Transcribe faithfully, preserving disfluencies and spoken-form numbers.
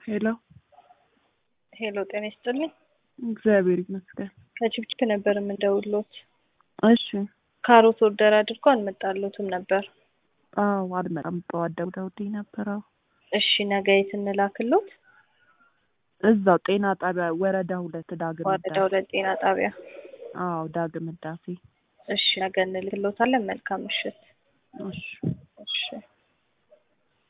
ሄሎ ሄሎ ጤና ይስጥልኝ። እግዚአብሔር ይመስገን። ከችብችብ ነበር የምደውልዎት። እሺ ካሮት ኦርደር አድርጎ አልመጣልዎትም ነበር? አዎ አልመጣም። ጠዋት ደውለውልኝ ነበር። አዎ እሺ ነገ የት እንላክልዎት? እዛው ጤና ጣቢያ ወረዳ ሁለት ዳግም ወረዳ ሁለት ጤና ጣቢያ። አዎ ዳግም ዳሴ። እሺ ነገ እንልክልዎታለን። መልካም ምሽት። እሺ እሺ